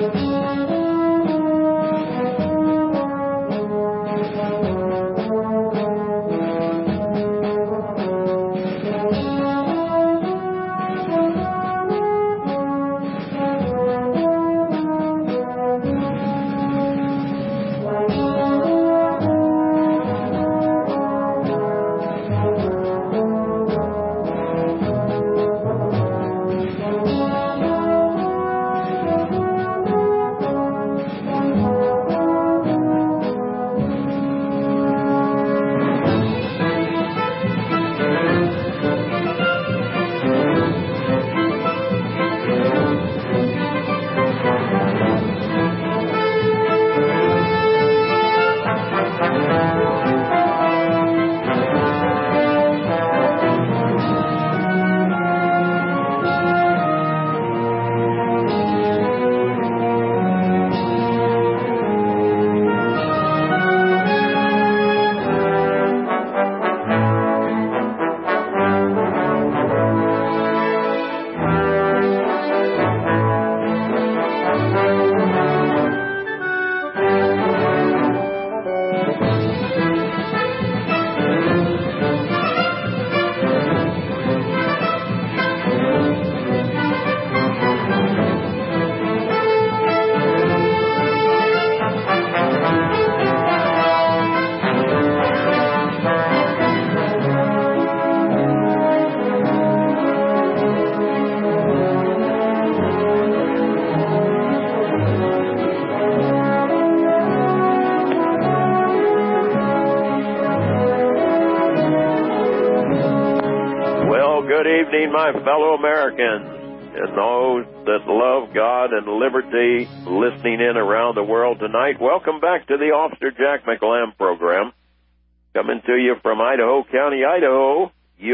My fellow Americans and those that love God and liberty listening in around the world tonight, welcome back to the Officer Jack McLam program, coming to you from Idaho County, Idaho,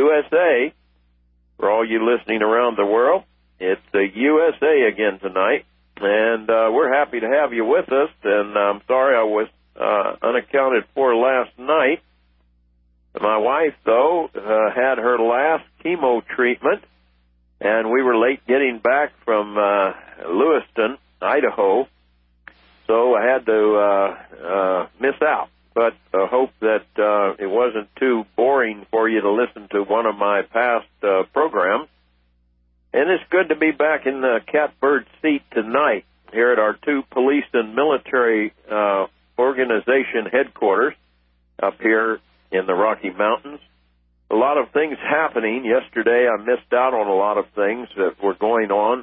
USA. For all you listening around the world, it's the USA again tonight, and we're happy to have you with us, and I'm sorry I was unaccounted for last night. My wife, though, had her last chemo treatment, and we were late getting back from Lewiston, Idaho, so I had to miss out. But I hope that it wasn't too boring for you to listen to one of my past programs. And it's good to be back in the catbird seat tonight here at our two police and military organization headquarters up here in the Rocky Mountains. A lot of things happening. Yesterday I missed out on a lot of things that were going on.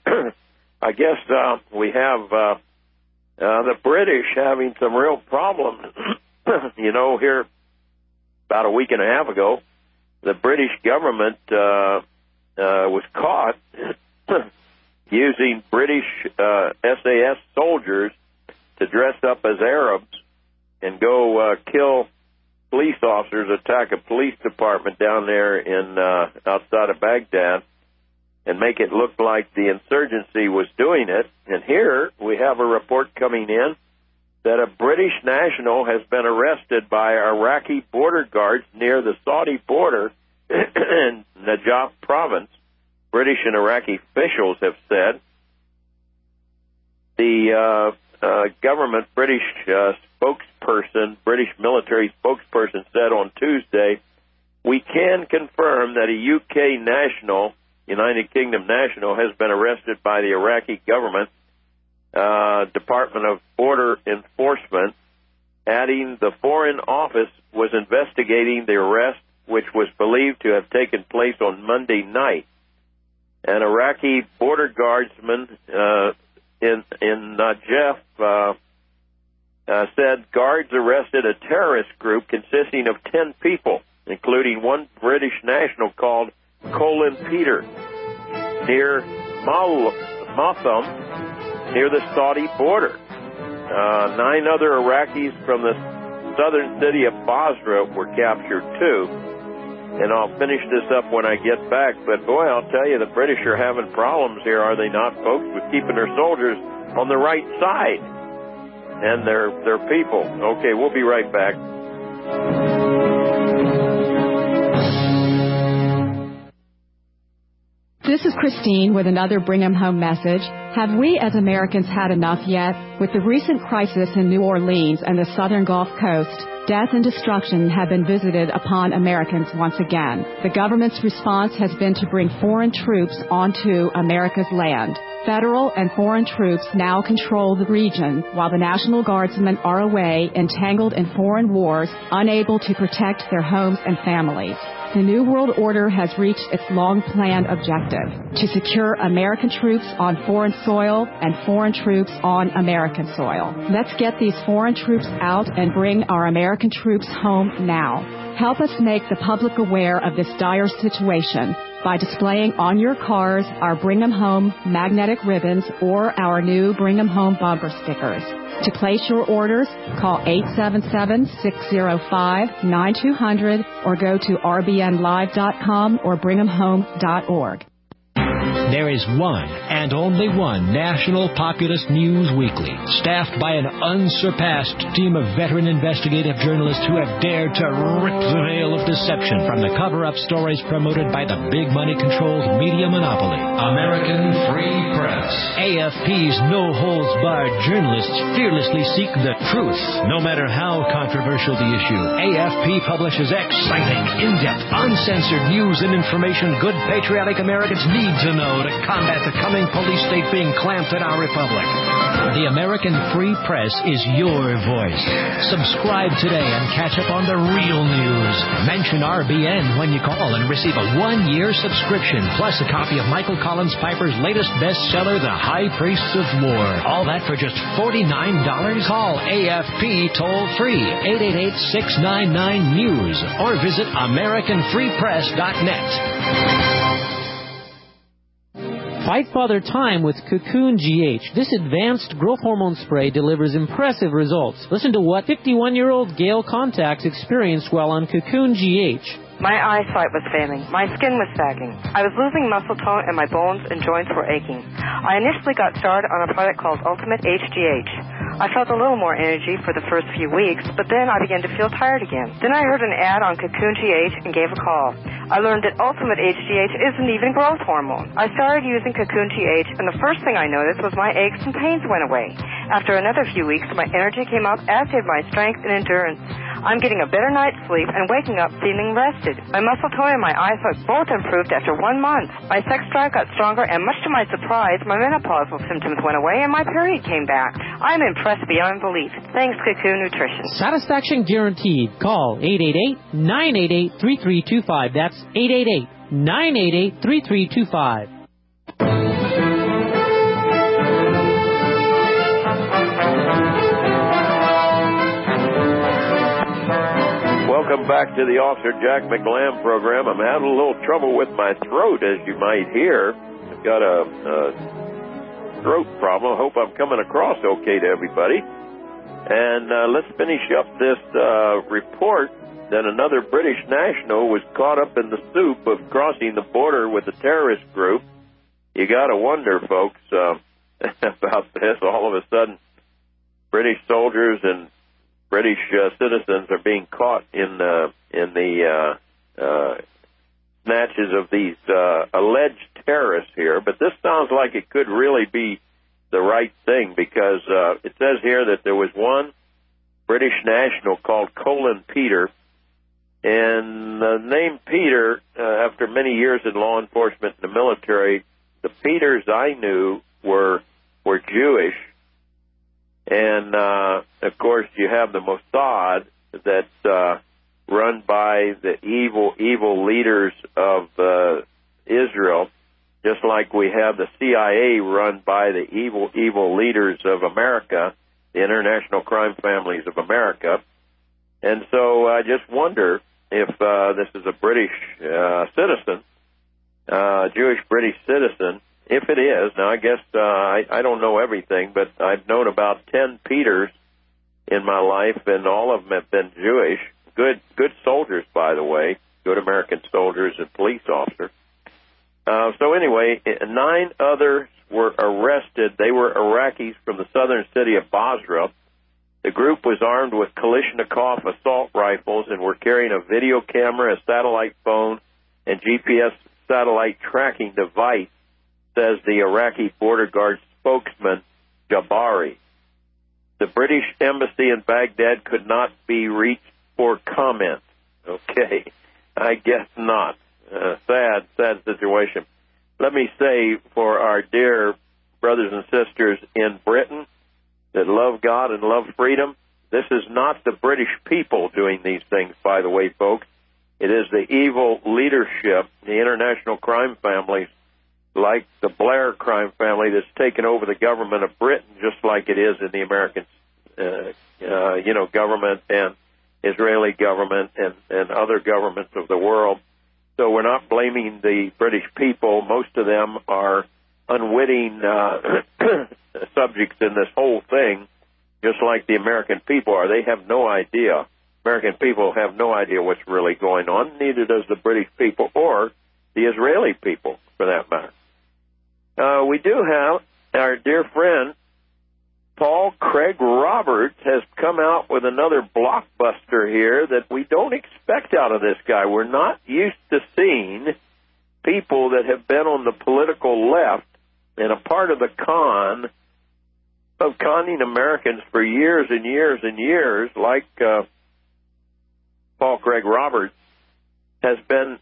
I guess we have the British having some real problems. You know, here about a week and a half ago, the British government was caught using British SAS soldiers to dress up as Arabs and go kill police officers, attack a police department down there in outside of Baghdad, and make it look like the insurgency was doing it. And here we have a report coming in that a British national has been arrested by Iraqi border guards near the Saudi border in Najaf province. British and Iraqi officials have said. The government British spokesperson, British military spokesperson, said on Tuesday, "We can confirm that a UK national, United Kingdom national, has been arrested by the Iraqi government Department of Border Enforcement," adding the Foreign Office was investigating the arrest, which was believed to have taken place on Monday night. An Iraqi border guardsman in Najaf said guards arrested a terrorist group consisting of 10 people, including one British national called Colin Peter, near Matham, near the Saudi border. 9 other Iraqis from the southern city of Basra were captured too. And I'll finish this up when I get back. But boy, I'll tell you, the British are having problems here, are they not, folks, with keeping their soldiers on the right side and their people. Okay, we'll be right back. This is Christine with another Bring 'em Home message. Have we as Americans had enough yet? With the recent crisis in New Orleans and the southern Gulf Coast, death and destruction have been visited upon Americans once again. The government's response has been to bring foreign troops onto America's land. Federal and foreign troops now control the region, while the National Guardsmen are away, entangled in foreign wars, unable to protect their homes and families. The New World Order has reached its long-planned objective, to secure American troops on foreign soil and foreign troops on American soil. Let's get these foreign troops out and bring our American troops home now. Help us make the public aware of this dire situation by displaying on your cars our Bring 'em Home magnetic ribbons or our new Bring 'em Home bumper stickers. To place your orders, call 877-605-9200 or go to rbnlive.com or bringemhome.org. There is one and only one National Populist News Weekly, staffed by an unsurpassed team of veteran investigative journalists who have dared to rip the veil of deception from the cover-up stories promoted by the big money-controlled media monopoly. American Free Press. AFP's no-holds-barred journalists fearlessly seek the truth, no matter how controversial the issue. AFP publishes exciting, in-depth, uncensored news and information good patriotic Americans need to know to combat the coming police state being clamped in our republic. The American Free Press is your voice. Subscribe today and catch up on the real news. Mention RBN when you call and receive a 1-year subscription, plus a copy of Michael Collins Piper's latest bestseller, The High Priests of War. All that for just $49? Call AFP toll-free, 888-699-NEWS, or visit AmericanFreePress.net. Fight Father Time with Cocoon GH. This advanced growth hormone spray delivers impressive results. Listen to what 51-year-old Gail Contacts experienced while on Cocoon GH. My eyesight was failing. My skin was sagging. I was losing muscle tone and my bones and joints were aching. I initially got started on a product called Ultimate HGH. I felt a little more energy for the first few weeks, but then I began to feel tired again. Then I heard an ad on Cocoon GH and gave a call. I learned that Ultimate HGH isn't even growth hormone. I started using Cocoon GH, and the first thing I noticed was my aches and pains went away. After another few weeks, my energy came up, as did my strength and endurance. I'm getting a better night's sleep and waking up feeling rested. My muscle tone and my eyesight both improved after 1 month. My sex drive got stronger, and much to my surprise, my menopausal symptoms went away and my period came back. I'm impressed beyond belief. Thanks, Cocoon Nutrition. Satisfaction guaranteed. Call 888-988-3325. That's 888-988-3325. Welcome back to the Officer Jack McLam program. I'm having a little trouble with my throat, as you might hear. I've got a throat problem. I hope I'm coming across okay to everybody. And let's finish up this report that another British national was caught up in the soup of crossing the border with a terrorist group. You got to wonder, folks, about this. All of a sudden, British soldiers and British citizens are being caught in the snatches of these alleged terrorists here. But this sounds like it could really be the right thing, because it says here that there was one British national called Colin Peter, and the name Peter, after many years in law enforcement and the military, the Peters I knew were Jewish. And, of course, you have the Mossad that's run by the evil leaders of Israel, just like we have the CIA run by the evil leaders of America, the International Crime Families of America. And so I just wonder if this is a British citizen, Jewish British citizen. If it is, now I guess I don't know everything, but I've known about 10 Peters in my life, and all of them have been Jewish. Good soldiers, by the way, good American soldiers and police officers. So anyway, 9 others were arrested. They were Iraqis from the southern city of Basra. The group was armed with Kalashnikov assault rifles and were carrying a video camera, a satellite phone, and GPS satellite tracking device, says the Iraqi border guard spokesman, Jabari. The British embassy in Baghdad could not be reached for comment. Okay, I guess not. Sad situation. Let me say for our dear brothers and sisters in Britain that love God and love freedom, this is not the British people doing these things, by the way, folks. It is the evil leadership, the international crime families, like the Blair crime family, that's taken over the government of Britain, just like it is in the American, government and Israeli government and other governments of the world. So we're not blaming the British people. Most of them are unwitting subjects in this whole thing, just like the American people are. They have no idea. American people have no idea what's really going on. Neither does the British people or the Israeli people, for that matter. We do have our dear friend, Paul Craig Roberts, has come out with another blockbuster here that we don't expect out of this guy. We're not used to seeing people that have been on the political left and a part of the con of conning Americans for years and years and years, like Paul Craig Roberts, has been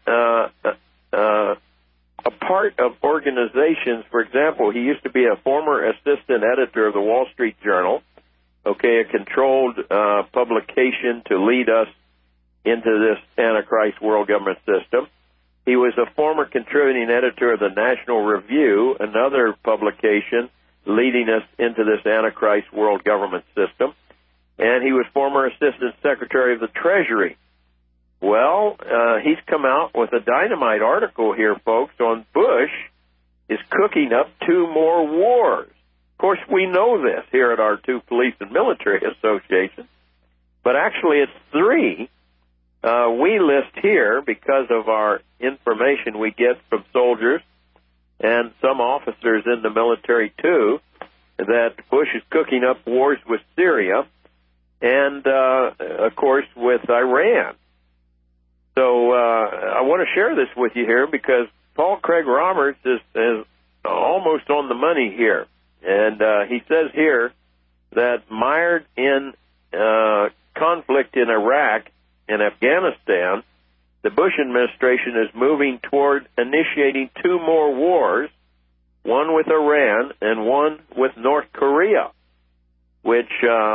a part of organizations. For example, he used to be a former assistant editor of the Wall Street Journal, a controlled publication to lead us into this Antichrist world government system. He was a former contributing editor of the National Review, another publication leading us into this Antichrist world government system. And he was former assistant secretary of the Treasury. Well, he's come out with a dynamite article here, folks, on Bush is cooking up 2 more wars. Of course, we know this here at our 2 Police and Military Associations, but actually it's 3. We list here, because of our information we get from soldiers and some officers in the military too, that Bush is cooking up wars with Syria and, of course, with Iran. So I want to share this with you here because Paul Craig Roberts is almost on the money here. And he says here that mired in conflict in Iraq and Afghanistan, the Bush administration is moving toward initiating 2 more wars, one with Iran and one with North Korea, which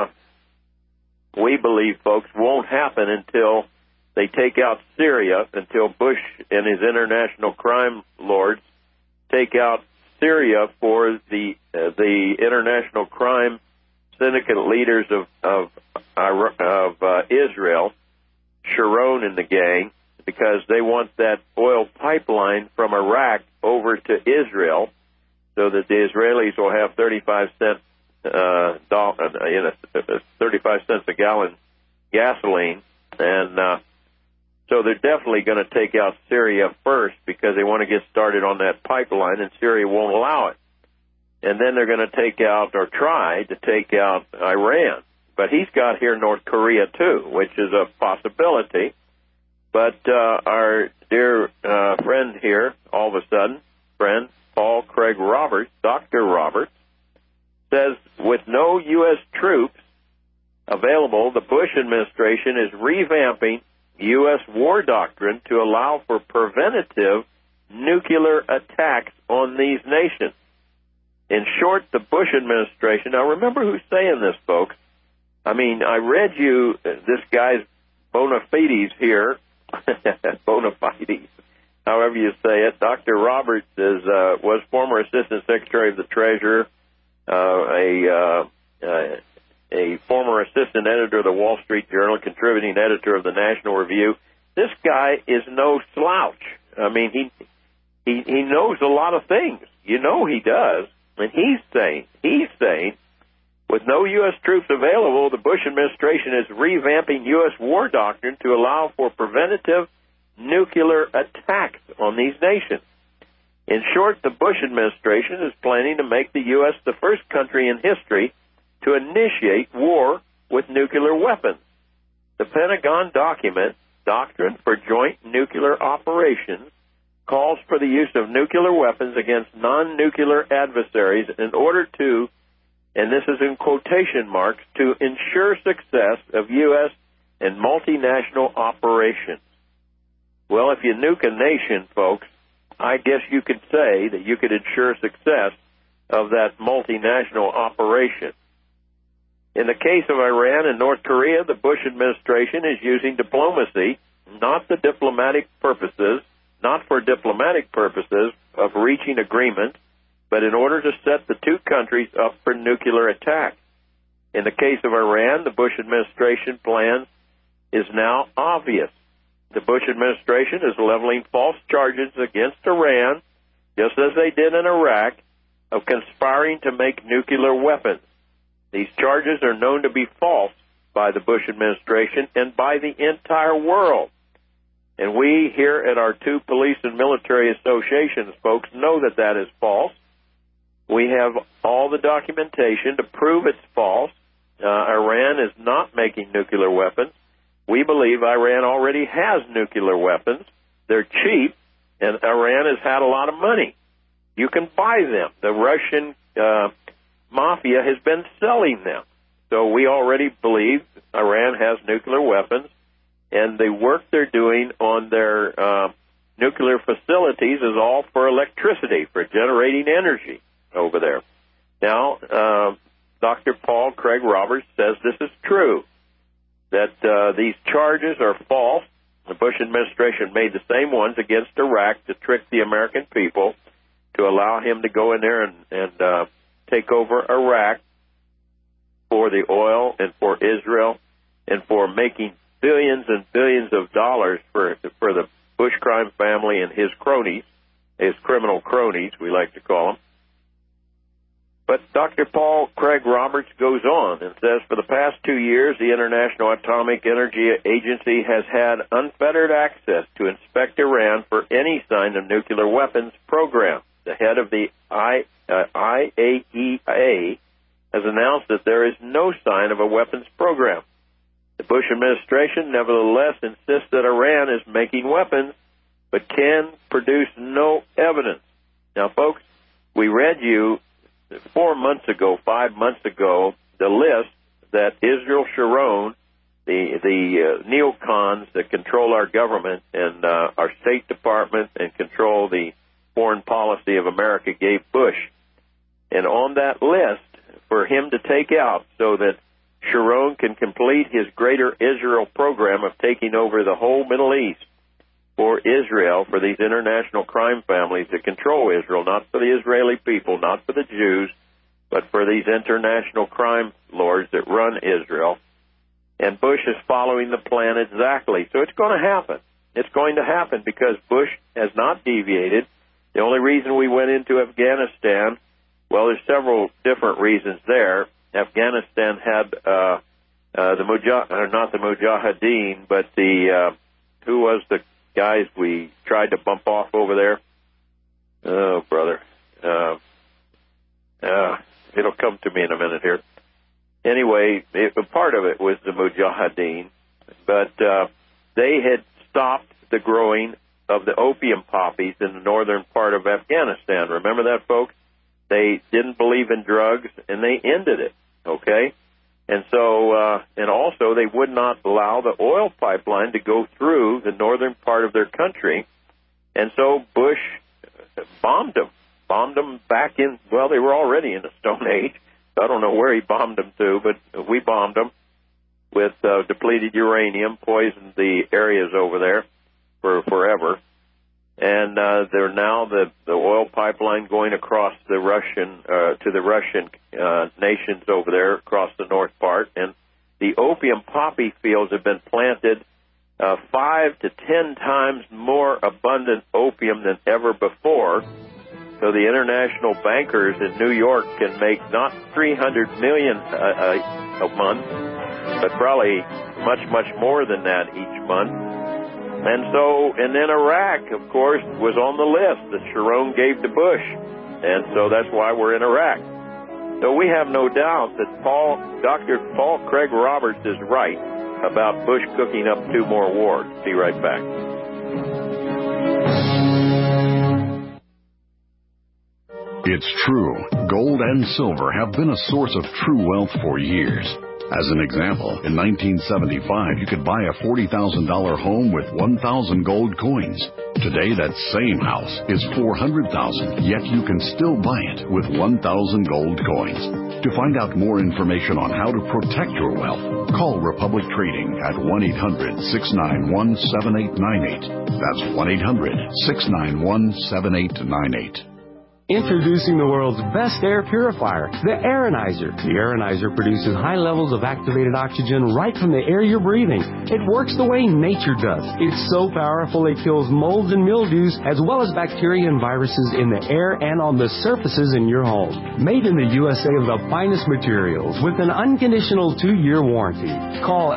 we believe, folks, won't happen until they take out Syria, until Bush and his international crime lords take out Syria for the international crime syndicate leaders of Israel, Sharon and the gang, because they want that oil pipeline from Iraq over to Israel so that the Israelis will have 35 cents a gallon gasoline. And so they're definitely going to take out Syria first because they want to get started on that pipeline, and Syria won't allow it. And then they're going to take out, or try to take out, Iran. But he's got here North Korea too, which is a possibility. But our dear friend here, all of a sudden, friend Paul Craig Roberts, Dr. Roberts, says with no U.S. troops available, the Bush administration is revamping U.S. war doctrine to allow for preventative nuclear attacks on these nations. In short, the Bush administration, now remember who's saying this, folks. I mean, I read you this guy's bona fides here, bona fides, however you say it. Dr. Roberts was former Assistant Secretary of the Treasury, a former assistant editor of the Wall Street Journal, contributing editor of the National Review. This guy is no slouch. I mean, he knows a lot of things. You know he does. And he's saying, with no U.S. troops available, the Bush administration is revamping U.S. war doctrine to allow for preventative nuclear attacks on these nations. In short, the Bush administration is planning to make the U.S. the first country in history to initiate war with nuclear weapons. The Pentagon document, Doctrine for Joint Nuclear Operations, calls for the use of nuclear weapons against non-nuclear adversaries in order to, and this is in quotation marks, to ensure success of U.S. and multinational operations. Well, if you nuke a nation, folks, I guess you could say that you could ensure success of that multinational operation. In the case of Iran and North Korea, the Bush administration is using diplomacy, not for diplomatic purposes of reaching agreement, but in order to set the two countries up for nuclear attack. In the case of Iran, the Bush administration plan is now obvious. The Bush administration is leveling false charges against Iran, just as they did in Iraq, of conspiring to make nuclear weapons. These charges are known to be false by the Bush administration and by the entire world. And we here at our two police and military associations, folks, know that that is false. We have all the documentation to prove it's false. Iran is not making nuclear weapons. We believe Iran already has nuclear weapons. They're cheap, and Iran has had a lot of money. You can buy them. The Russian mafia has been selling them. So we already believe Iran has nuclear weapons, and the work they're doing on their nuclear facilities is all for electricity, for generating energy over there. Now, Dr. Paul Craig Roberts says this is true, that these charges are false. The Bush administration made the same ones against Iraq to trick the American people, to allow him to go in there and take over Iraq for the oil and for Israel and for making billions and billions of dollars for the Bush crime family and his cronies, his criminal cronies, we like to call them. But Dr. Paul Craig Roberts goes on and says, for the past 2 years, the International Atomic Energy Agency has had unfettered access to inspect Iran for any sign of nuclear weapons program. The head of the IAEA has announced that there is no sign of a weapons program. The Bush administration nevertheless insists that Iran is making weapons, but can produce no evidence. Now, folks, we read you 5 months ago, the list that Israel Sharon, the neocons that control our government and our State Department and control the foreign policy of America, gave Bush. And on that list, for him to take out so that Sharon can complete his Greater Israel program of taking over the whole Middle East for Israel, for these international crime families that control Israel, not for the Israeli people, not for the Jews, but for these international crime lords that run Israel. And Bush is following the plan exactly. So it's going to happen. It's going to happen because Bush has not deviated. The only reason we went into Afghanistan, well, there's several different reasons there. Afghanistan had not the Mujahideen, but the who was the guys we tried to bump off over there? Oh, brother. It'll come to me in a minute here. Anyway, part of it was the Mujahideen, but they had stopped the growing of the opium poppies in the northern part of Afghanistan. Remember that, folks? They didn't believe in drugs, and they ended it, okay? And so, and also they would not allow the oil pipeline to go through the northern part of their country. And so Bush bombed them back in, well, they were already in the Stone Age. So I don't know where he bombed them to, but we bombed them with depleted uranium, poisoned the areas over there for forever. And they're now the oil pipeline going across the Russian to the Russian nations over there across the north part, and the opium poppy fields have been planted 5 to 10 times more abundant opium than ever before. So the international bankers in New York can make not $300 million a month, but probably much more than that each month. And then Iraq, of course, was on the list that Sharon gave to Bush. And so that's why we're in Iraq. So we have no doubt that Dr. Paul Craig Roberts is right about Bush cooking up 2 more wars. Be right back. It's true. Gold and silver have been a source of true wealth for years. As an example, in 1975, you could buy a $40,000 home with 1,000 gold coins. Today, that same house is $400,000, yet you can still buy it with 1,000 gold coins. To find out more information on how to protect your wealth, call Republic Trading at 1-800-691-7898. That's 1-800-691-7898. Introducing the world's best air purifier, the Aeronizer. The Aeronizer produces high levels of activated oxygen right from the air you're breathing. It works the way nature does. It's so powerful it kills molds and mildews, as well as bacteria and viruses in the air and on the surfaces in your home. Made in the USA of the finest materials with an unconditional 2-year warranty. Call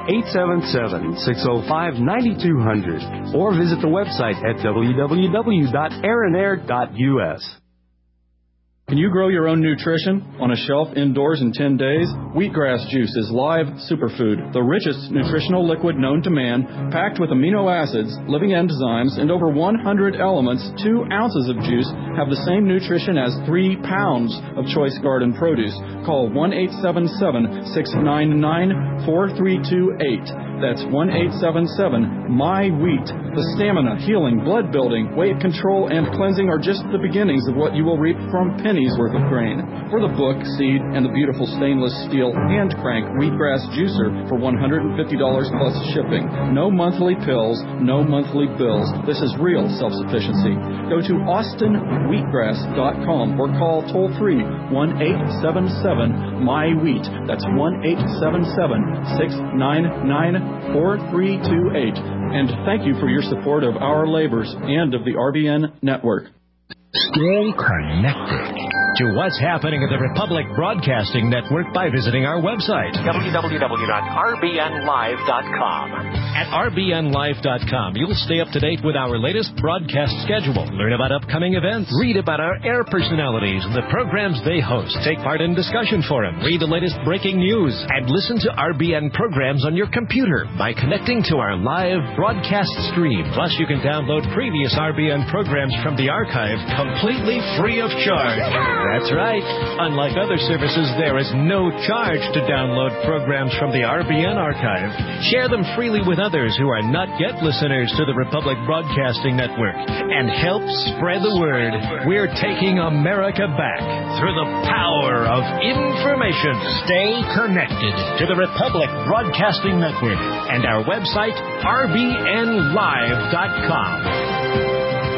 877-605-9200 or visit the website at www.aeronair.us. Can you grow your own nutrition on a shelf indoors in 10 days? Wheatgrass juice is live superfood, the richest nutritional liquid known to man, packed with amino acids, living enzymes, and over 100 elements. 2 ounces of juice have the same nutrition as 3 pounds of choice garden produce. Call 1-877-699-4328. That's 1-877-MY-WHEAT. The stamina, healing, blood building, weight control, and cleansing are just the beginnings of what you will reap from pennies worth of grain. For the book, seed, and the beautiful stainless steel hand crank wheatgrass juicer for $150 plus shipping. No monthly pills, no monthly bills. This is real self-sufficiency. Go to austinwheatgrass.com or call toll-free 1-877-MY-WHEAT. That's 1-877-699-4328. And thank you for your support of our labors and of the RBN network. Stay connected to what's happening at the Republic Broadcasting Network by visiting our website, www.rbnlive.com. At rbnlive.com, you'll stay up to date with our latest broadcast schedule, learn about upcoming events, read about our air personalities and the programs they host, take part in discussion forums, read the latest breaking news, and listen to RBN programs on your computer by connecting to our live broadcast stream. Plus, you can download previous RBN programs from the archive completely free of charge. That's right. Unlike other services, there is no charge to download programs from the RBN archive. Share them freely with others who are not yet listeners to the Republic Broadcasting Network and help spread the word. We're taking America back through the power of information. Stay connected to the Republic Broadcasting Network and our website, rbnlive.com.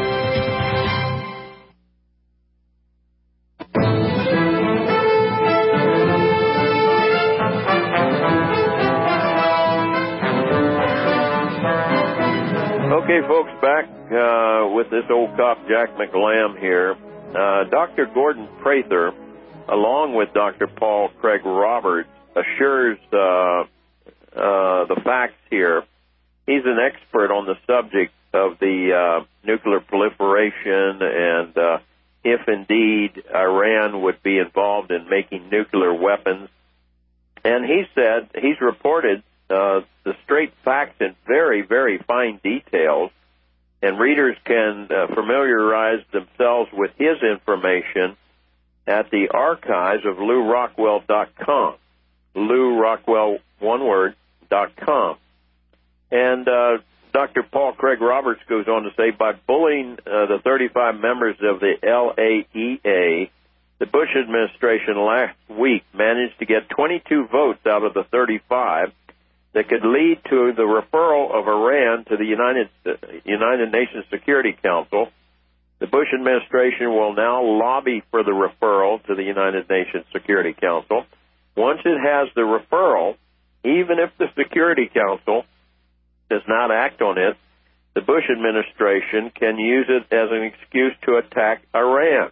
Okay, folks, back with this old cop, Jack McLam here. Dr. Gordon Prather, along with Dr. Paul Craig Roberts, assures the facts here. He's an expert on the subject of the nuclear proliferation and if indeed Iran would be involved in making nuclear weapons. And he said, he's reported the straight facts in very, very fine details, and readers can familiarize themselves with his information at the archives of LewRockwell.com, LewRockwell, one word, .com. And Dr. Paul Craig Roberts goes on to say, by bullying the 35 members of the LAEA, the Bush administration last week managed to get 22 votes out of the 35 that could lead to the referral of Iran to the United Nations Security Council. The Bush administration will now lobby for the referral to the United Nations Security Council. Once it has the referral, even if the Security Council does not act on it, the Bush administration can use it as an excuse to attack Iran.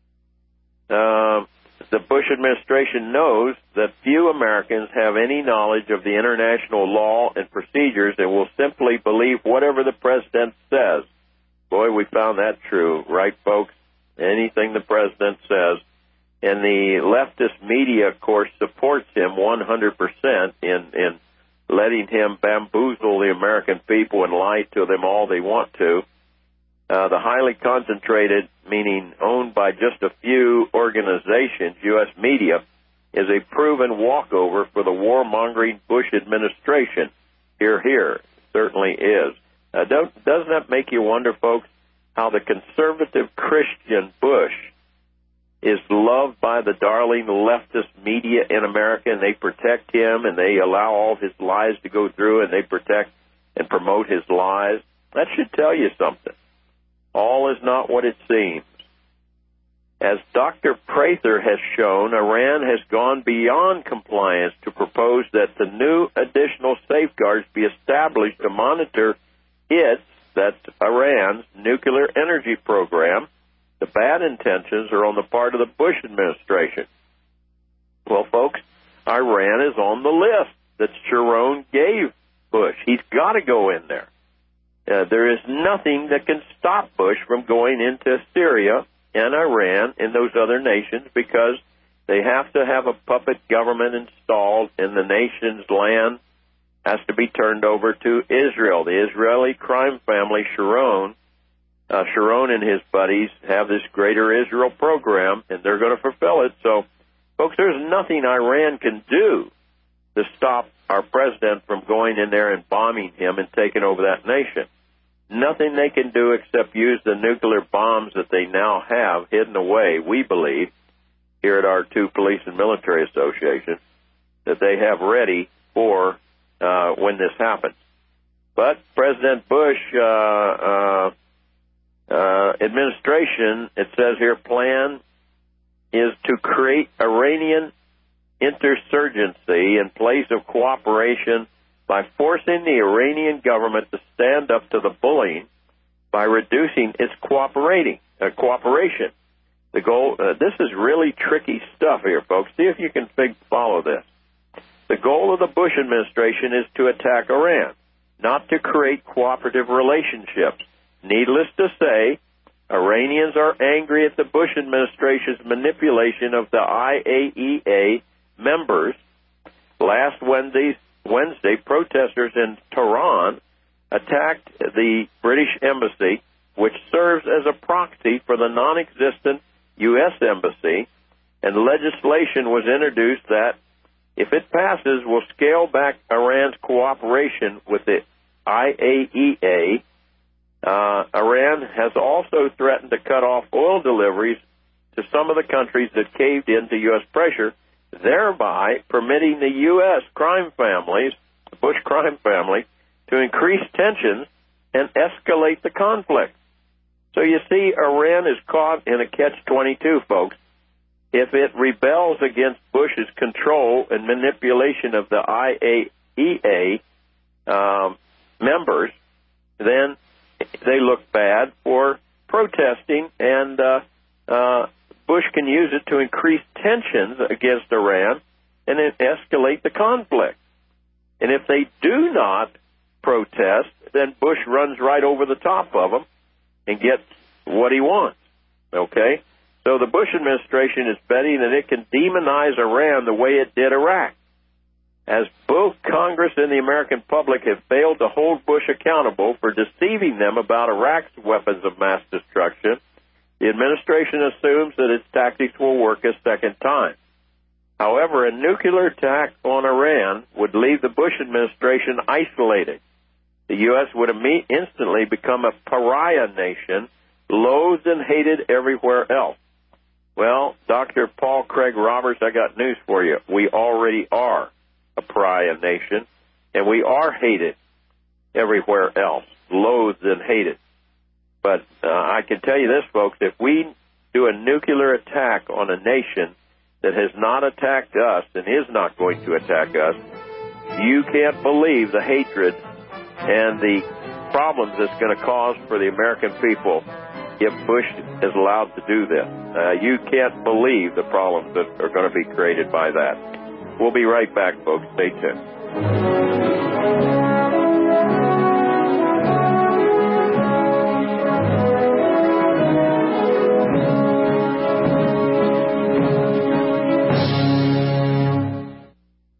The Bush administration knows that few Americans have any knowledge of the international law and procedures and will simply believe whatever the president says. Boy, we found that true, right, folks? Anything the president says. And the leftist media, of course, supports him 100% in letting him bamboozle the American people and lie to them all they want to. the highly concentrated, meaning owned by just a few organizations, U.S. media, is a proven walkover for the warmongering Bush administration. Hear, hear. Certainly is. Doesn't that make you wonder, folks, how the conservative Christian Bush is loved by the darling leftist media in America, and they protect him, and they allow all his lies to go through, and they protect and promote his lies? That should tell you something. All is not what it seems. As Dr. Prather has shown, Iran has gone beyond compliance to propose that the new additional safeguards be established to monitor its, that's Iran's, nuclear energy program. The bad intentions are on the part of the Bush administration. Well, folks, Iran is on the list that Sharon gave Bush. He's got to go in there. There is nothing that can stop Bush from going into Syria and Iran and those other nations, because they have to have a puppet government installed, and the nation's land has to be turned over to Israel. The Israeli crime family, Sharon and his buddies have this Greater Israel program, and they're going to fulfill it. So, folks, there's nothing Iran can do to stop our president from going in there and bombing him and taking over that nation. Nothing they can do except use the nuclear bombs that they now have hidden away, we believe, here at our two police and military associations, that they have ready for when this happens. But President Bush administration, it says here, plan is to create Iranian insurgency in place of cooperation by forcing the Iranian government to stand up to the bullying by reducing its cooperation. The goal, this is really tricky stuff here, folks. See if you can follow this. The goal of the Bush administration is to attack Iran, not to create cooperative relationships. Needless to say, Iranians are angry at the Bush administration's manipulation of the IAEA members. Last Wednesday, protesters in Tehran attacked the British embassy, which serves as a proxy for the non-existent U.S. embassy, and legislation was introduced that, if it passes, will scale back Iran's cooperation with the IAEA. Iran has also threatened to cut off oil deliveries to some of the countries that caved into U.S. pressure, thereby permitting the U.S. crime families, the Bush crime family, to increase tensions and escalate the conflict. So you see, Iran is caught in a catch-22, folks. If it rebels against Bush's control and manipulation of the IAEA members, then they look bad for protesting, and Bush can use it to increase tensions against Iran and then escalate the conflict. And if they do not protest, then Bush runs right over the top of them and gets what he wants, okay? So the Bush administration is betting that it can demonize Iran the way it did Iraq. As both Congress and the American public have failed to hold Bush accountable for deceiving them about Iraq's weapons of mass destruction, the administration assumes that its tactics will work a second time. However, a nuclear attack on Iran would leave the Bush administration isolated. The U.S. would instantly become a pariah nation, loathed and hated everywhere else. Well, Dr. Paul Craig Roberts, I got news for you. We already are a pariah nation, and we are hated everywhere else, loathed and hated. But I can tell you this, folks, if we do a nuclear attack on a nation that has not attacked us and is not going to attack us, you can't believe the hatred and the problems it's going to cause for the American people if Bush is allowed to do this. You can't believe the problems that are going to be created by that. We'll be right back, folks. Stay tuned.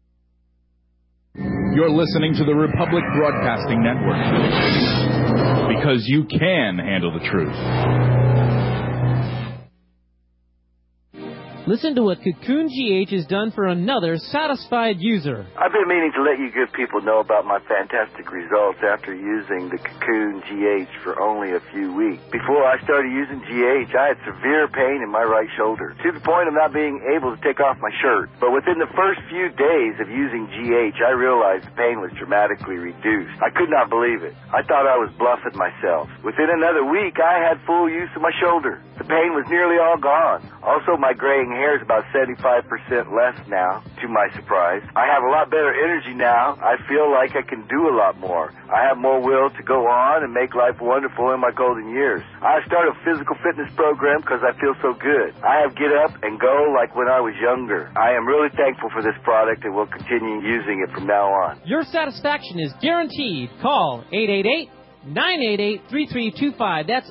You're listening to the Republic Broadcasting Network. because you can handle the truth. Listen to what Cocoon GH has done for another satisfied user. I've been meaning to let you good people know about my fantastic results after using the Cocoon GH for only a few weeks. Before I started using GH, I had severe pain in my right shoulder, to the point of not being able to take off my shirt. But within the first few days of using GH, I realized the pain was dramatically reduced. I could not believe it. I thought I was bluffing myself. Within another week, I had full use of my shoulder. The pain was nearly all gone. Also, my graying hair is about 75% less now, to my surprise. I have a lot better energy now. I feel like I can do a lot more. I have more will to go on and make life wonderful in my golden years. I started a physical fitness program because I feel so good. I have get up and go like when I was younger. I am really thankful for this product and will continue using it from now on. Your satisfaction is guaranteed. Call 888-988-3325. That's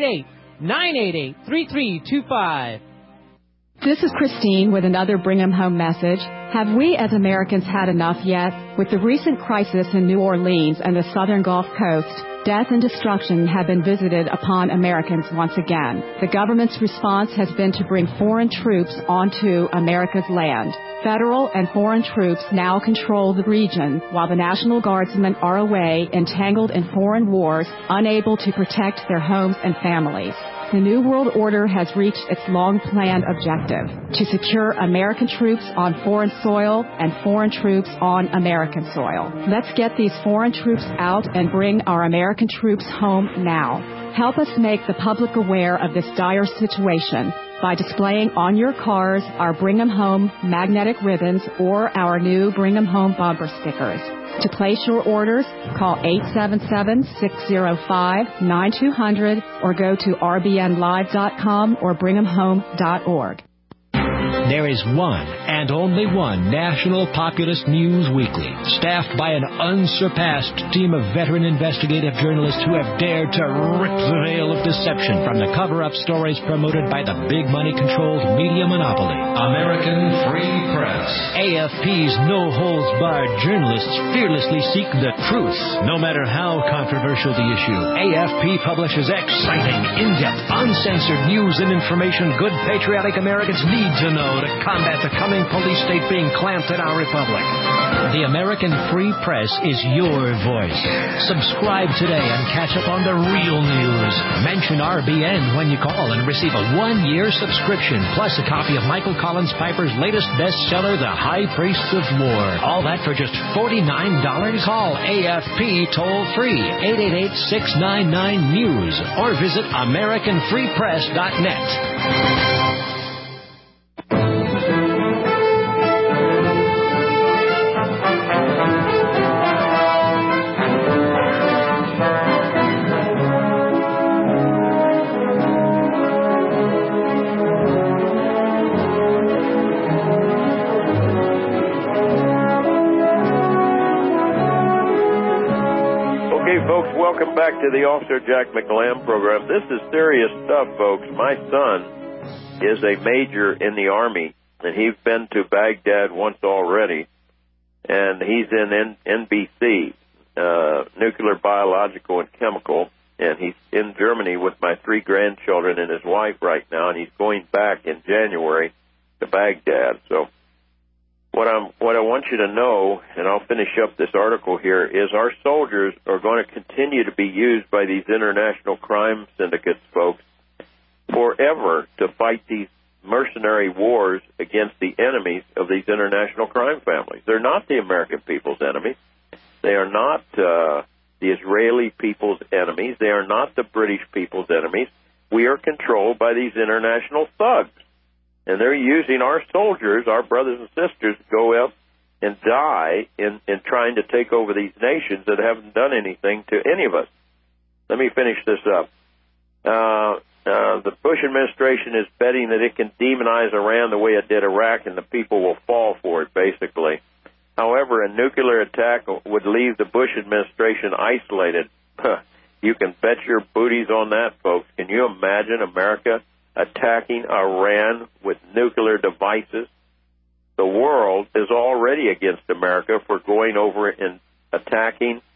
888-988-3325. This is Christine with another Bring 'em Home message. Have we as Americans had enough yet? With the recent crisis in New Orleans and the southern Gulf Coast, death and destruction have been visited upon Americans once again. The government's response has been to bring foreign troops onto America's land. Federal and foreign troops now control the region, while the National Guardsmen are away, entangled in foreign wars, unable to protect their homes and families. The New World Order has reached its long-planned objective, to secure American troops on foreign soil and foreign troops on American soil. Let's get these foreign troops out and bring our American troops home now. Help us make the public aware of this dire situation by displaying on your cars our Bring 'em Home magnetic ribbons or our new Bring 'em Home bumper stickers. To place your orders, call 877-605-9200 or go to rbnlive.com or bringemhome.org. There is one and only one national populist news weekly, staffed by an unsurpassed team of veteran investigative journalists who have dared to rip the veil of deception from the cover-up stories promoted by the big money-controlled media monopoly. American Free Press. AFP's no-holds-barred journalists fearlessly seek the truth, no matter how controversial the issue. AFP publishes exciting, in-depth, uncensored news and information good patriotic Americans need to know to combat the coming police state being clamped in our republic. The American Free Press is your voice. Subscribe today and catch up on the real news. Mention RBN when you call and receive a 1-year subscription, plus a copy of Michael Collins Piper's latest bestseller, The High Priests of War. All that for just $49. Call AFP toll-free, 888-699-NEWS, or visit AmericanFreePress.net. Welcome back to the Officer Jack McLam program. This is serious stuff, folks. My son is a major in the Army, and he's been to Baghdad once already, and he's in NBC, nuclear, biological, and chemical, and he's in Germany with my 3 grandchildren and his wife right now, and he's going back in January to Baghdad. So what I want you to know, and I'll finish up this article here, is our soldiers are going to continue to be used by these international crime syndicates, folks, forever to fight these mercenary wars against the enemies of these international crime families. They're not the American people's enemies. They are not the Israeli people's enemies. They are not the British people's enemies. We are controlled by these international thugs. And they're using our soldiers, our brothers and sisters, to go out and die in trying to take over these nations that haven't done anything to any of us. Let me finish this up. The Bush administration is betting that it can demonize Iran the way it did Iraq, and the people will fall for it, basically. However, a nuclear attack would leave the Bush administration isolated. You can bet your booties on that, folks. Can you imagine America attacking Iran with nuclear devices? The world is already against America for going over and attacking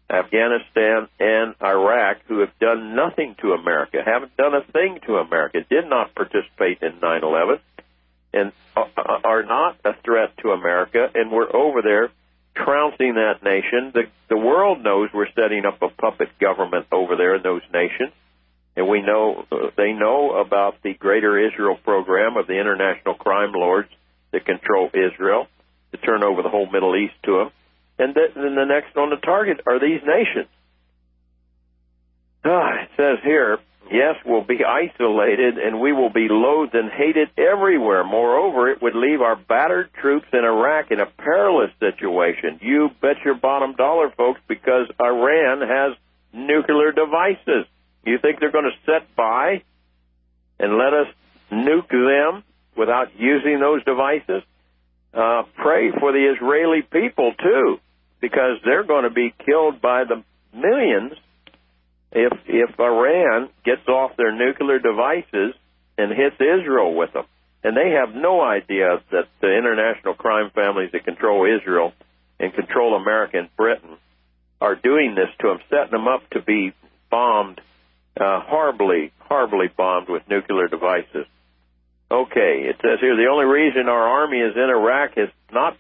Afghanistan, and Iraq, who have done nothing to America, haven't done a thing to America, did not participate in 9/11, and are not a threat to America, and we're over there trouncing that nation. The world knows we're setting up a puppet government over there in those nations, and we know they know about the Greater Israel program of the international crime lords that control Israel to turn over the whole Middle East to them. And then the next on the target are these nations. It says here, yes, we'll be isolated and we will be loathed and hated everywhere. Moreover, it would leave our battered troops in Iraq in a perilous situation. You bet your bottom dollar, folks, because Iran has nuclear devices. You think they're going to sit by and let us nuke them without using those devices? Pray for the Israeli people, too, because they're going to be killed by the millions if Iran gets off their nuclear devices and hits Israel with them. And they have no idea that the international crime families that control Israel and control America and Britain are doing this to them, setting them up to be bombed, horribly bombed with nuclear devices. Okay, it says here the only reason our army is in Iraq the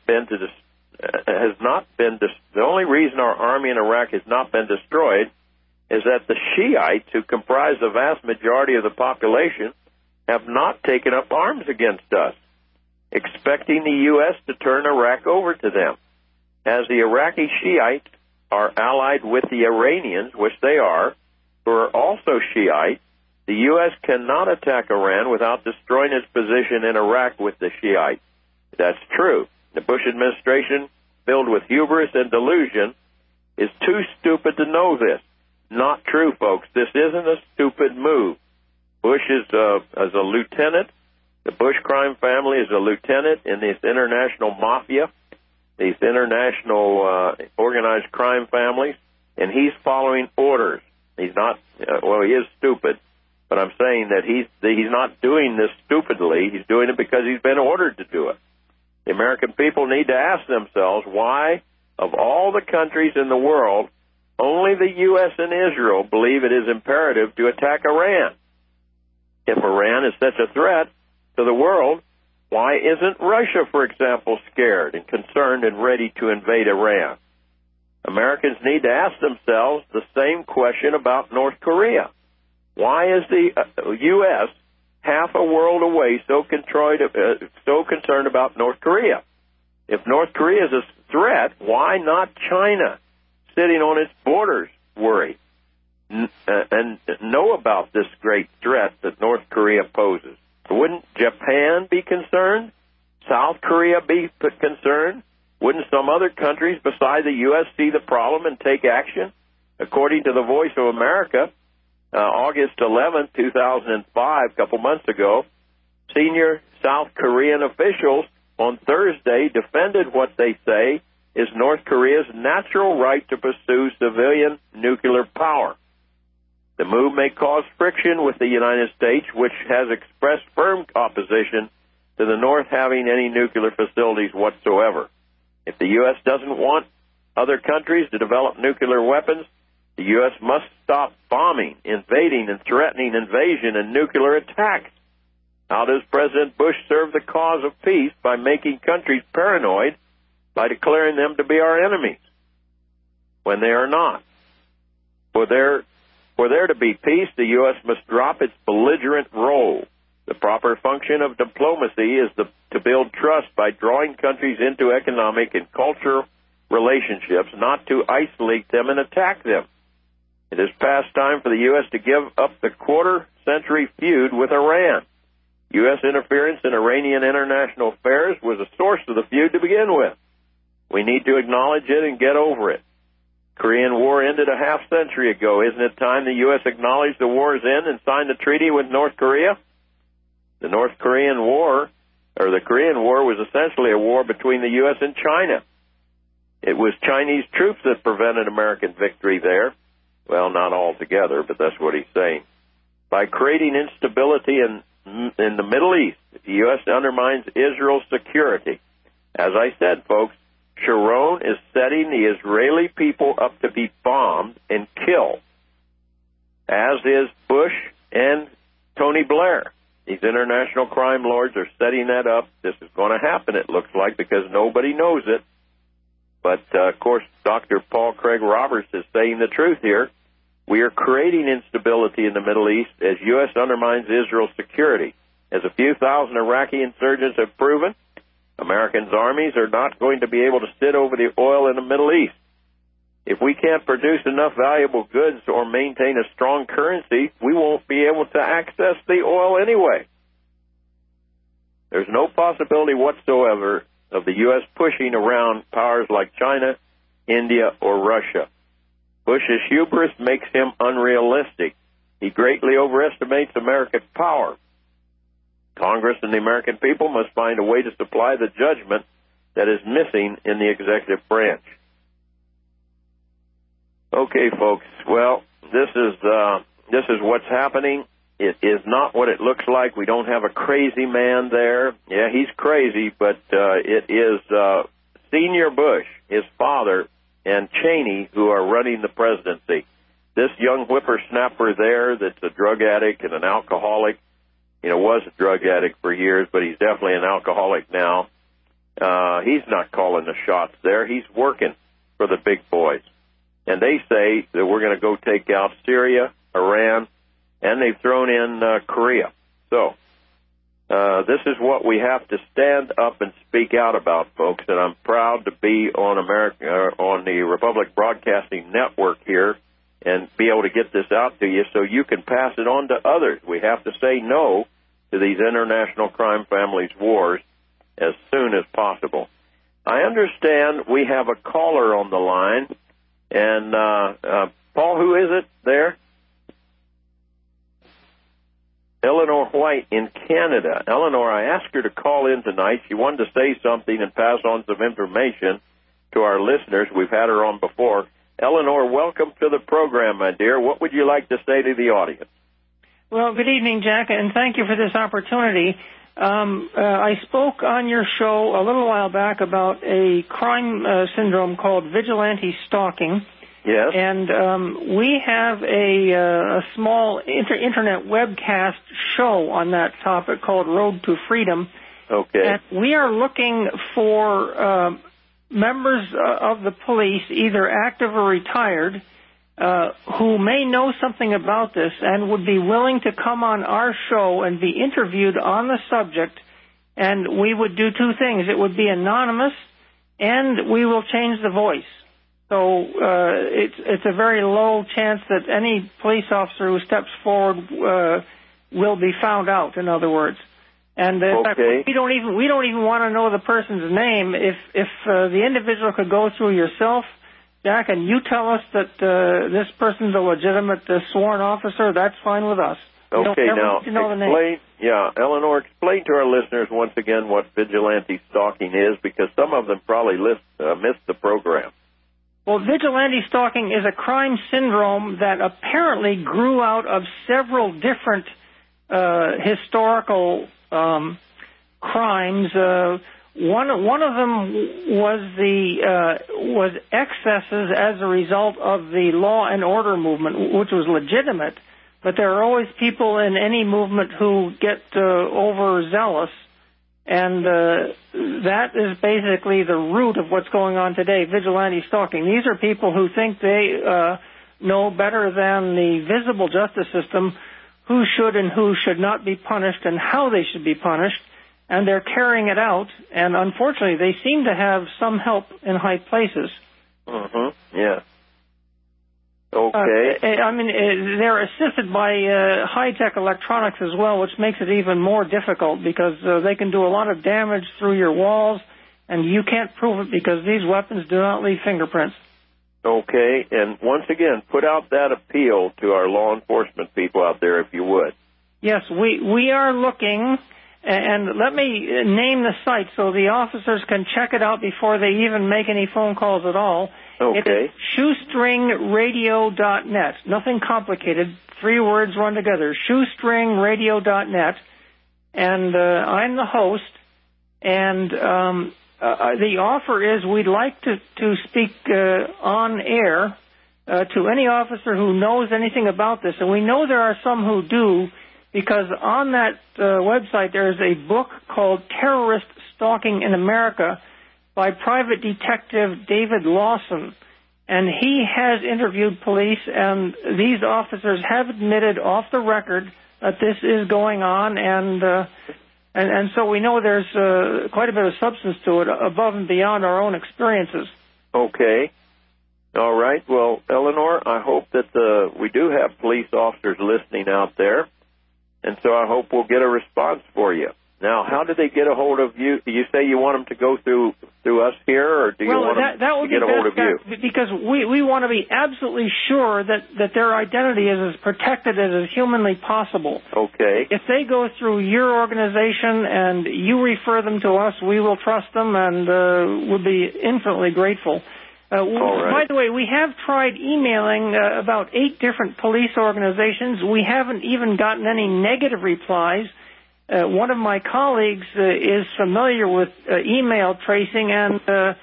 only reason our army in Iraq has not been destroyed is that the Shiites, who comprise the vast majority of the population, have not taken up arms against us, expecting the U.S. to turn Iraq over to them. As the Iraqi Shiites are allied with the Iranians, which they are, who are also Shiites, the U.S. cannot attack Iran without destroying its position in Iraq with the Shiites. That's true. The Bush administration, filled with hubris and delusion, is too stupid to know this. Not true, folks. This isn't a stupid move. Bush is a lieutenant. The Bush crime family is a lieutenant in this international mafia, these international organized crime families, and he's following orders. He's not, he is stupid, but I'm saying that he's not doing this stupidly. He's doing it because he's been ordered to do it. The American people need to ask themselves why, of all the countries in the world, only the U.S. and Israel believe it is imperative to attack Iran. If Iran is such a threat to the world, why isn't Russia, for example, scared and concerned and ready to invade Iran? Americans need to ask themselves the same question about North Korea. Why is the U.S. half a world away so concerned about North Korea? If North Korea is a threat, why not China, sitting on its borders, worry and know about this great threat that North Korea poses? Wouldn't Japan be concerned? South Korea be concerned? Wouldn't some other countries besides the U.S. see the problem and take action? According to the Voice of America, August 11, 2005, a couple months ago, senior South Korean officials on Thursday defended what they say is North Korea's natural right to pursue civilian nuclear power. The move may cause friction with the United States, which has expressed firm opposition to the North having any nuclear facilities whatsoever. If the U.S. doesn't want other countries to develop nuclear weapons, the U.S. must stop bombing, invading, and threatening invasion and nuclear attacks. How does President Bush serve the cause of peace? By making countries paranoid, by declaring them to be our enemies, when they are not. For there to be peace, the U.S. must drop its belligerent role. The proper function of diplomacy is to build trust by drawing countries into economic and cultural relationships, not to isolate them and attack them. It is past time for the U.S. to give up the quarter-century feud with Iran. U.S. interference in Iranian international affairs was the source of the feud to begin with. We need to acknowledge it and get over it. Korean War ended a half-century ago. Isn't it time the U.S. acknowledged the war's end and signed a treaty with North Korea? The Korean War was essentially a war between the U.S. and China. It was Chinese troops that prevented American victory there. Well, not altogether, but that's what he's saying. By creating instability in the Middle East, the U.S. undermines Israel's security. As I said, folks, Sharon is setting the Israeli people up to be bombed and killed, as is Bush and Tony Blair. These international crime lords are setting that up. This is going to happen, it looks like, because nobody knows it. But, of course, Dr. Paul Craig Roberts is saying the truth here. We are creating instability in the Middle East as U.S. undermines Israel's security. As a few thousand Iraqi insurgents have proven, Americans' armies are not going to be able to sit over the oil in the Middle East. If we can't produce enough valuable goods or maintain a strong currency, we won't be able to access the oil anyway. There's no possibility whatsoever of the U.S. pushing around powers like China, India, or Russia. Bush's hubris makes him unrealistic. He greatly overestimates America's power. Congress and the American people must find a way to supply the judgment that is missing in the executive branch. Okay, folks. Well, this is what's happening. It is not what it looks like. We don't have a crazy man there. Yeah, he's crazy, but it is Senior Bush, his father, and Cheney who are running the presidency. This young whippersnapper there that's a drug addict and an alcoholic, was a drug addict for years, but he's definitely an alcoholic now. He's not calling the shots there. He's working for the big boys. And they say that we're going to go take out Syria, Iran, and they've thrown in Korea. So this is what we have to stand up and speak out about, folks. And I'm proud to be on the Republic Broadcasting Network here and be able to get this out to you so you can pass it on to others. We have to say no to these international crime families' wars as soon as possible. I understand we have a caller on the line. And, Paul, who is it there? Eleanor White in Canada. Eleanor, I asked her to call in tonight. She wanted to say something and pass on some information to our listeners. We've had her on before. Eleanor, welcome to the program, my dear. What would you like to say to the audience? Well, good evening, Jack, and thank you for this opportunity. I spoke on your show a little while back about a crime syndrome called vigilante stalking. Yes. And we have a small internet webcast show on that topic called Road to Freedom. Okay. And we are looking for members of the police, either active or retired, who may know something about this and would be willing to come on our show and be interviewed on the subject. And we would do two things. It would be anonymous, and we will change the voice. So it's a very low chance that any police officer who steps forward will be found out, in other words. And in fact, we don't even want to know the person's name. If the individual could go through yourself, Jack, and you tell us that this person's a legitimate sworn officer, that's fine with us. Okay, now explain. Yeah, Eleanor, explain to our listeners once again what vigilante stalking is, because some of them probably missed the program. Well, vigilante stalking is a crime syndrome that apparently grew out of several different historical crimes. One of them was excesses as a result of the law and order movement, which was legitimate. But there are always people in any movement who get overzealous, and that is basically the root of what's going on today, vigilante stalking. These are people who think they know better than the visible justice system who should and who should not be punished and how they should be punished, and they're carrying it out, and unfortunately they seem to have some help in high places. Mm-hmm. Yeah. Okay. They're assisted by high-tech electronics as well, which makes it even more difficult because they can do a lot of damage through your walls, and you can't prove it because these weapons do not leave fingerprints. Okay, and once again, put out that appeal to our law enforcement people out there, if you would. Yes, we are looking, and let me name the site so the officers can check it out before they even make any phone calls at all. Okay. It is shoestringradio.net. Nothing complicated. 3 words run together. Shoestringradio.net. And I'm the host. And the offer is we'd like to speak on air to any officer who knows anything about this. And we know there are some who do, because on that website there's a book called Terrorist Stalking in America by Private Detective David Lawson. And he has interviewed police, and these officers have admitted off the record that this is going on, and so we know there's quite a bit of substance to it above and beyond our own experiences. Okay. All right. Well, Eleanor, I hope that we do have police officers listening out there, and so I hope we'll get a response for you. Now, how do they get a hold of you? Do you say you want them to go through us here, or do you want them to get a hold of you? Because we want to be absolutely sure that their identity is as protected as is humanly possible. Okay. If they go through your organization and you refer them to us, we will trust them and would be infinitely grateful. All right. By the way, we have tried emailing about 8 different police organizations. We haven't even gotten any negative replies. One of my colleagues is familiar with email tracing, and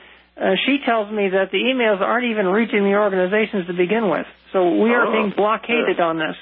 she tells me that the emails aren't even reaching the organizations to begin with. So we are being blockaded on this.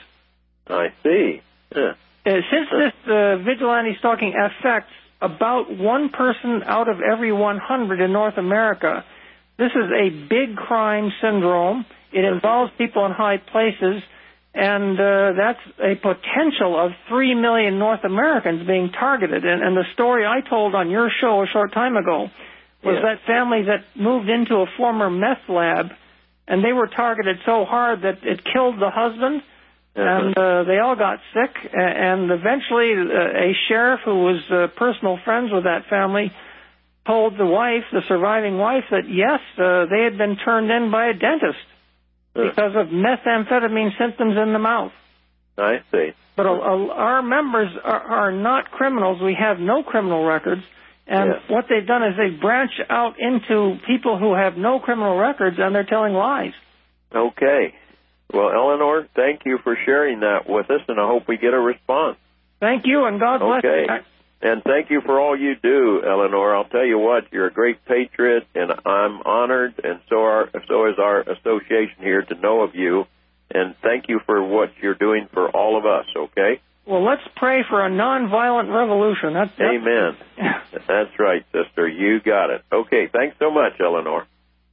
I see. Since this vigilante stalking affects about 1 person out of every 100 in North America, this is a big crime syndrome. It involves people in high places. And that's a potential of 3 million North Americans being targeted. And the story I told on your show a short time ago was that family that moved into a former meth lab, and they were targeted so hard that it killed the husband, and they all got sick. And eventually a sheriff who was personal friends with that family told the wife, the surviving wife, that yes, they had been turned in by a dentist because of methamphetamine symptoms in the mouth. I see. But our members are not criminals. We have no criminal records. And what they've done is they branch out into people who have no criminal records, and they're telling lies. Okay. Well, Eleanor, thank you for sharing that with us, and I hope we get a response. Thank you, and God bless you. And thank you for all you do, Eleanor. I'll tell you what, you're a great patriot, and I'm honored, and so is our association here to know of you. And thank you for what you're doing for all of us, okay? Well, let's pray for a nonviolent revolution. Amen. That's right, sister. You got it. Okay, thanks so much, Eleanor.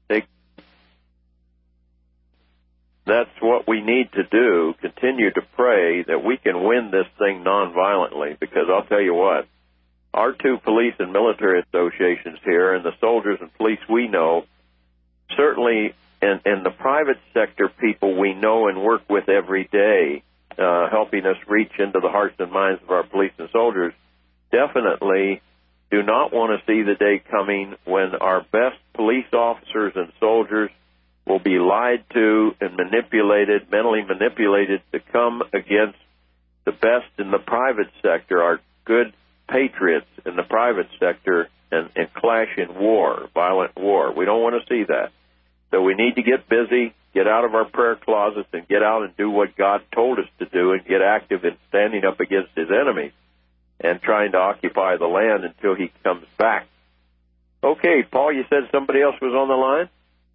That's what we need to do, continue to pray that we can win this thing nonviolently, because I'll tell you what, our 2 police and military associations here and the soldiers and police we know, certainly, and the private sector people we know and work with every day, helping us reach into the hearts and minds of our police and soldiers, definitely do not want to see the day coming when our best police officers and soldiers will be lied to and manipulated, mentally manipulated, to come against the best in the private sector, our good patriots in the private sector, and clash in war, violent war. We don't want to see that. So we need to get busy, get out of our prayer closets, and get out and do what God told us to do, and get active in standing up against his enemies and trying to occupy the land until he comes back. Okay, Paul, you said somebody else was on the line?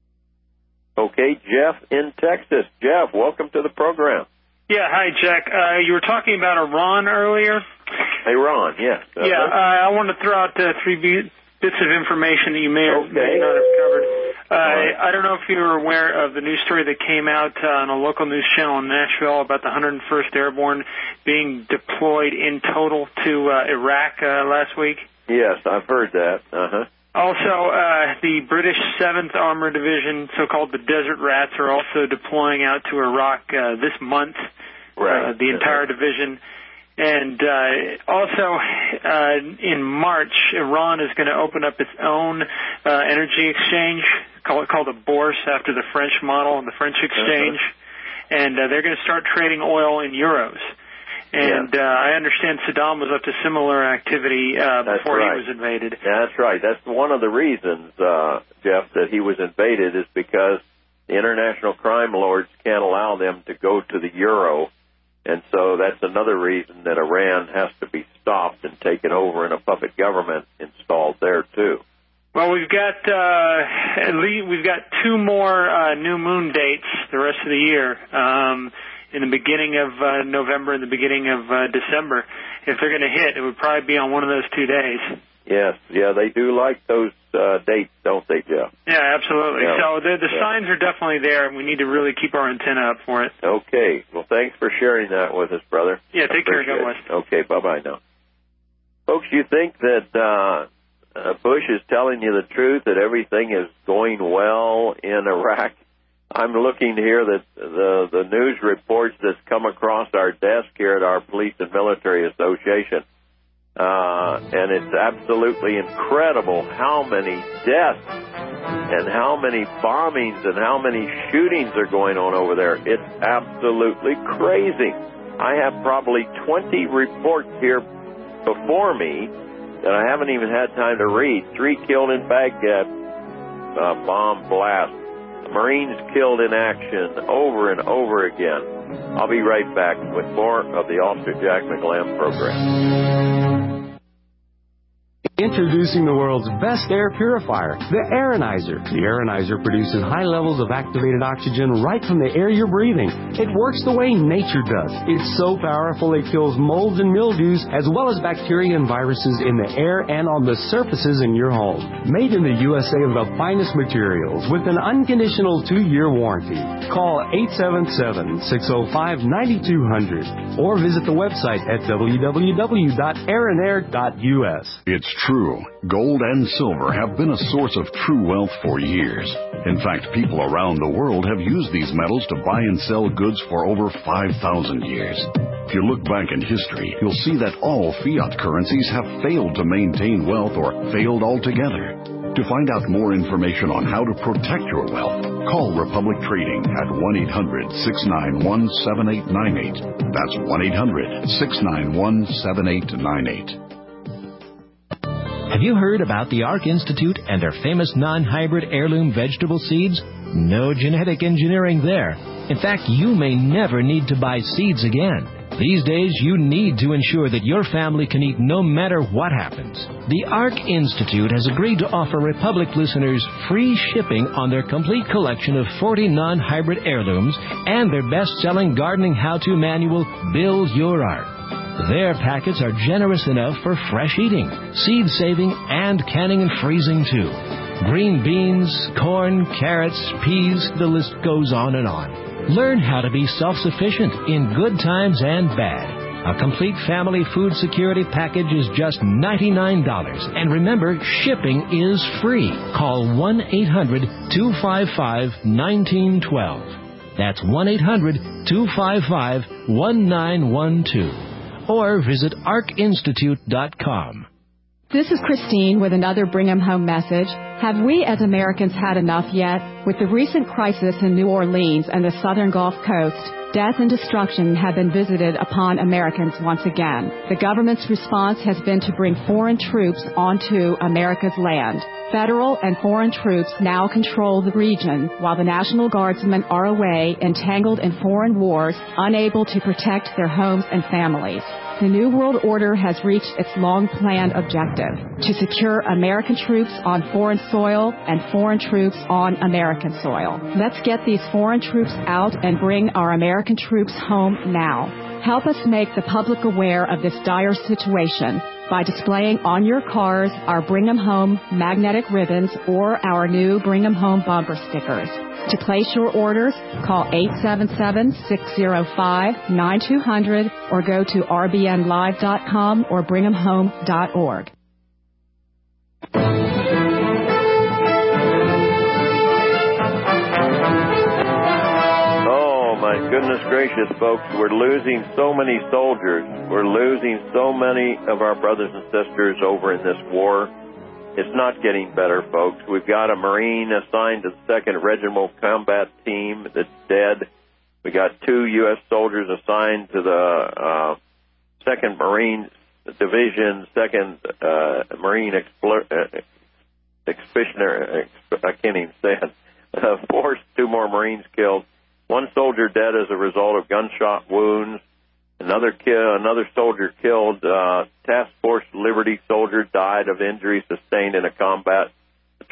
Okay, Jeff in Texas. Jeff, welcome to the program. Yeah, hi, Jack. You were talking about Iran earlier. Iran, yes. I want to throw out 3 bits of information that you may or may not have covered. I don't know if you were aware of the news story that came out on a local news channel in Nashville about the 101st Airborne being deployed in total to Iraq last week. Yes, I've heard that. Also, the British 7th Armored Division, so-called the Desert Rats, are also deploying out to Iraq this month, the entire division. And also, in March, Iran is going to open up its own energy exchange, called a bourse after the French model, the French exchange. And they're going to start trading oil in euros. And I understand Saddam was up to similar activity before he was invaded. That's right. That's one of the reasons, Jeff, that he was invaded, is because the international crime lords can't allow them to go to the euro. And so that's another reason that Iran has to be stopped and taken over and a puppet government installed there, too. Well, we've got two more new moon dates the rest of the year, in the beginning of November and the beginning of December. If they're going to hit, it would probably be on one of those 2 days. Yes, yeah, they do like those dates, don't they, Jeff? Yeah, absolutely. Yeah. So the signs are definitely there, and we need to really keep our antenna up for it. Okay. Well, thanks for sharing that with us, brother. Yeah, take care. God bless. Okay, bye-bye now. Folks, you think that Bush is telling you the truth, that everything is going well in Iraq? I'm looking here that the news reports that's come across our desk here at our Police and Military Association. And it's absolutely incredible how many deaths and how many bombings and how many shootings are going on over there. It's absolutely crazy. I have probably 20 reports here before me that I haven't even had time to read. 3 killed in Baghdad, bomb blast. Marines killed in action over and over again. I'll be right back with more of the Officer Jack McLam program. Introducing the world's best air purifier, the Aeronizer. The Aeronizer produces high levels of activated oxygen right from the air you're breathing. It works the way nature does. It's so powerful it kills molds and mildews as well as bacteria and viruses in the air and on the surfaces in your home. Made in the USA with the finest materials with an unconditional 2-year warranty. Call 877-605-9200 or visit the website at www.aeronair.us. It's true. Gold and silver have been a source of true wealth for years. In fact, people around the world have used these metals to buy and sell goods for over 5,000 years. If you look back in history, you'll see that all fiat currencies have failed to maintain wealth or failed altogether. To find out more information on how to protect your wealth, call Republic Trading at 1-800-691-7898. That's 1-800-691-7898. Have you heard about the ARC Institute and their famous non-hybrid heirloom vegetable seeds? No genetic engineering there. In fact, you may never need to buy seeds again. These days, you need to ensure that your family can eat no matter what happens. The ARC Institute has agreed to offer Republic listeners free shipping on their complete collection of 40 non-hybrid heirlooms and their best-selling gardening how-to manual, Build Your Ark. Their packets are generous enough for fresh eating, seed saving, and canning and freezing too. Green beans, corn, carrots, peas, the list goes on and on. Learn how to be self-sufficient in good times and bad. A complete family food security package is just $99. And remember, shipping is free. Call 1-800-255-1912. That's 1-800-255-1912. Or visit arcinstitute.com. This is Christine with another Bring 'em Home message. Have we as Americans had enough yet? With the recent crisis in New Orleans and the southern Gulf Coast, death and destruction have been visited upon Americans once again. The government's response has been to bring foreign troops onto America's land. Federal and foreign troops now control the region, while the National Guardsmen are away, entangled in foreign wars, unable to protect their homes and families. The New World Order has reached its long-planned objective, to secure American troops on foreign soil and foreign troops on American soil. Let's get these foreign troops out and bring our American troops home now. Help us make the public aware of this dire situation by displaying on your cars our Bring 'em Home magnetic ribbons or our new Bring 'em Home bumper stickers. To place your orders, call 877-605-9200 or go to rbnlive.com or bring'emhome.org. My goodness gracious, folks, we're losing so many soldiers. We're losing so many of our brothers and sisters over in this war. It's not getting better, folks. We've got a Marine assigned to the 2nd Regimental Combat Team that's dead. We got 2 U.S. soldiers assigned to the 2nd Marine Division, 2nd Marine Expeditionary, I can't even say it, Force, 2 more Marines killed. 1 soldier dead as a result of gunshot wounds. Another soldier killed. Task Force Liberty soldier died of injuries sustained in a combat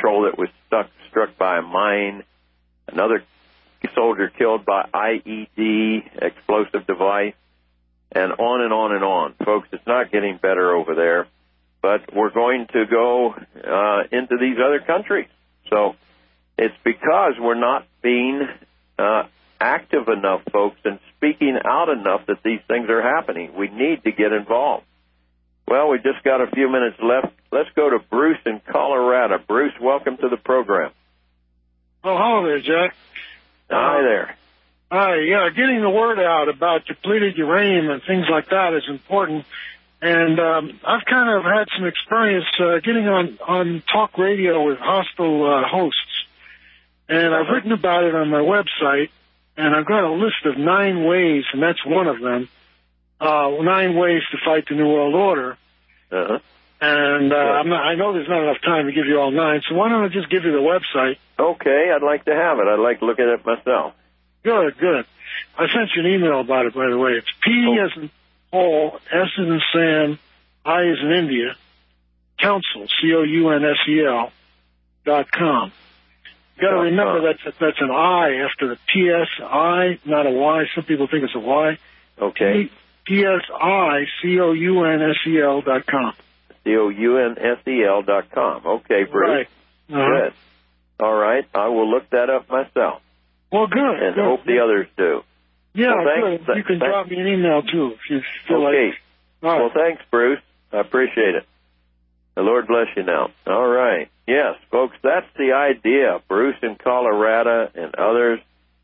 Patrol that was struck by a mine, another soldier killed by IED, explosive device, and on and on and on. Folks, it's not getting better over there, but we're going to go into these other countries. So it's because we're not being active enough, folks, and speaking out enough that these things are happening. We need to get involved. Well, we just got a few minutes left. Let's go to Bruce in Colorado. Bruce, welcome to the program. Oh, hello there, Jack. Hi there. Hi, yeah, getting the word out about depleted uranium and things like that is important. And I've kind of had some experience getting on talk radio with hostile hosts. And I've written about it on my website, and I've got a list of 9 ways, and that's one of them, 9 ways to fight the New World Order. Uh-huh. And I know there's not enough time to give you all 9, so why don't I just give you the website? Okay, I'd like to have it. I'd like to look at it myself. Good, good. I sent you an email about it, by the way. It's P as in Paul, S as in Sam, I as in India, Council, COUNSEL.com. You got to remember that's an I after the PSI, not a Y. Some people think it's a Y. Okay. PSICOUNSEL.com. COUNSEL.com. Okay, Bruce. Right. Good. All right. I will look that up myself. Well, good. And good. hope the others do. Yeah, well, thanks. good. You can drop me an email, too, if you feel okay. like. Right. Well, thanks, Bruce. I appreciate it. The Lord bless you now. All right. Yes, folks, that's the idea. Bruce in Colorado and others,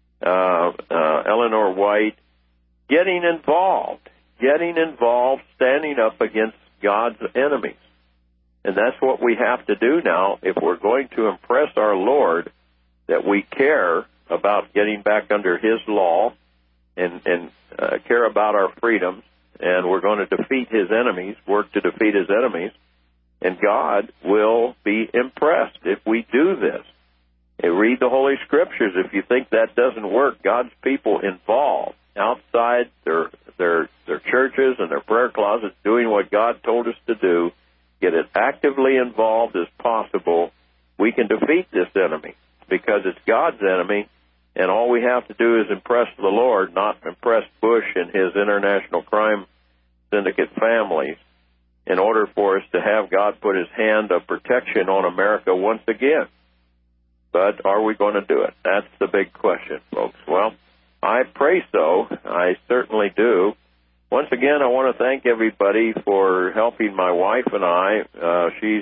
Eleanor White, getting involved, standing up against God's enemies. And that's what we have to do now if we're going to impress our Lord that we care about getting back under His law and care about our freedoms, and we're going to defeat His enemies, work to defeat His enemies, and God will be impressed if we do this. And read the Holy Scriptures. If you think that doesn't work, God's people involved outside their churches and their prayer closets doing what God told us to do, get as actively involved as possible, we can defeat this enemy because it's God's enemy, and all we have to do is impress the Lord, not impress Bush and his international crime syndicate families, in order for us to have God put His hand of protection on America once again. But are we going to do it? That's the big question, folks. Well, I pray so. I certainly do. Once again, I want to thank everybody for helping my wife and I. She's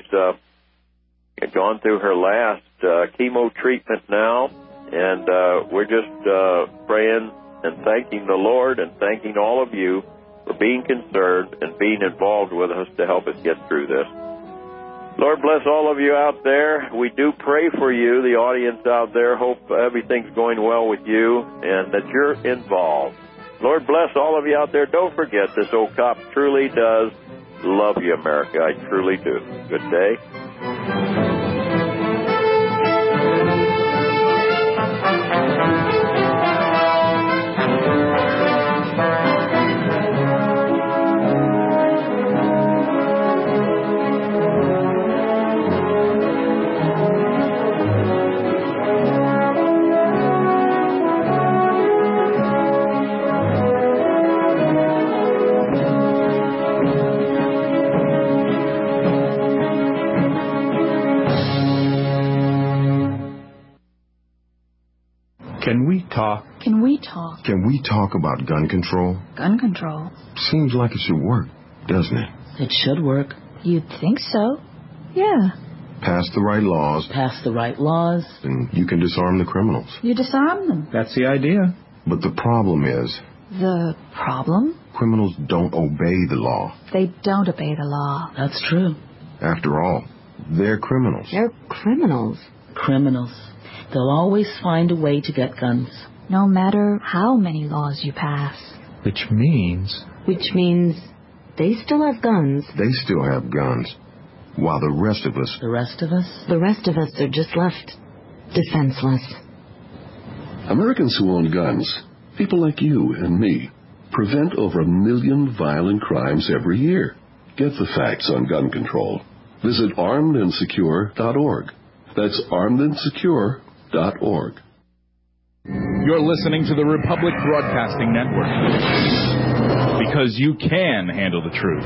gone through her last chemo treatment now, and we're just praying and thanking the Lord and thanking all of you for being concerned and being involved with us to help us get through this. Lord bless all of you out there. We do pray for you, the audience out there. Hope everything's going well with you and that you're involved. Lord bless all of you out there. Don't forget, this old cop truly does love you, America. I truly do. Good day. Can we talk? Can we talk? Can we talk about gun control? Gun control? Seems like it should work, doesn't it? It should work. You'd think so. Yeah. Pass the right laws. Pass the right laws. And you can disarm the criminals. You disarm them. That's the idea. But the problem is... The problem? Criminals don't obey the law. They don't obey the law. That's true. After all, they're criminals. They're criminals. Criminals. They'll always find a way to get guns. No matter how many laws you pass. Which means they still have guns. They still have guns. While the rest of us... The rest of us? The rest of us are just left defenseless. Americans who own guns, people like you and me, prevent over 1 million violent crimes every year. Get the facts on gun control. Visit armedandsecure.org. That's armedandsecure.org. You're listening to the Republic Broadcasting Network. Because you can handle the truth.